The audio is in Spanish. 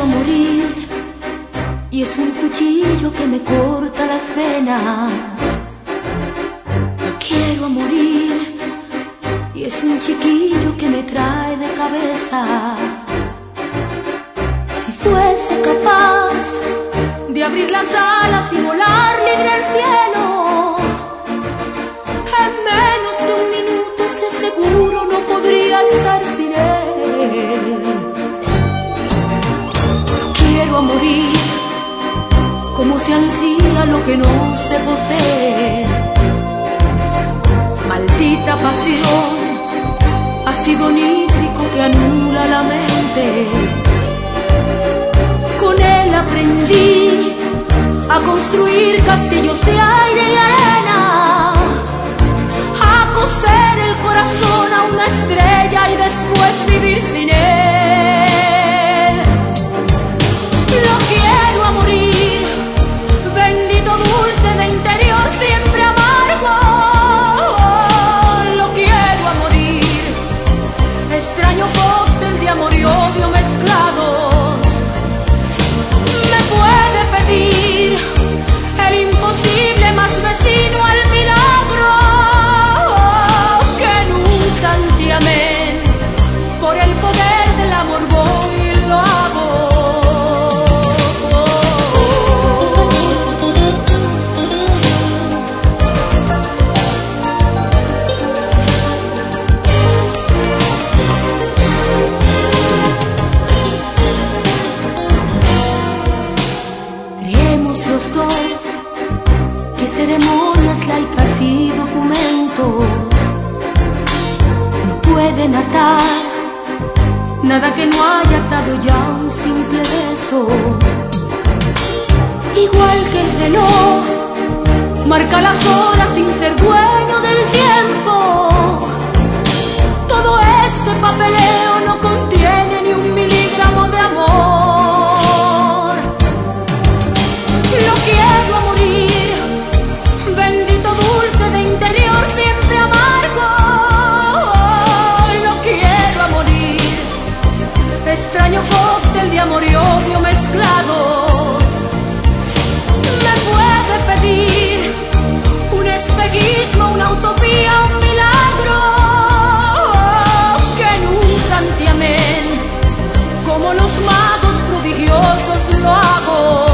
quiero morir y es un cuchillo que me corta las venas. Quiero morir y es un chiquillo que me trae de cabeza. Si fuese capaz de abrir las alas y volar libre al cielo, en menos de un minuto sé seguro no podría estar sin él. Quiero morir como se ansía lo que no se posee. Maldita pasión, ácido nítrico que anula la mente. Con él aprendí a construir castillos de aire y arena, a coser el corazón a una estrella y después vivir sin él. Lo quiero a morir, bendito dulce de interior siempre amargo. Lo quiero a morir, extraño cóctel de amor y odio mezclados. Me puede pedir el imposible más vecino al milagro, que en un santiamén por el poder del amor voy y lo hago. Creemos los dos que ceremonias laicas y documentos no pueden atar nada que no haya atado ya un simple beso. Igual que el reloj marca las horas sin ser dueño del tiempo, todo este papeleo no contiene ni un miligramo de amor. Lo quiero a morir, bendito dulce de interior siempre amargo. Lo quiero a morir, extraño cóctel de amor y odio mezclados. Me puede pedir un espejismo, una utopía, un milagro, que en un santiamén como los magos prodigiosos lo hago.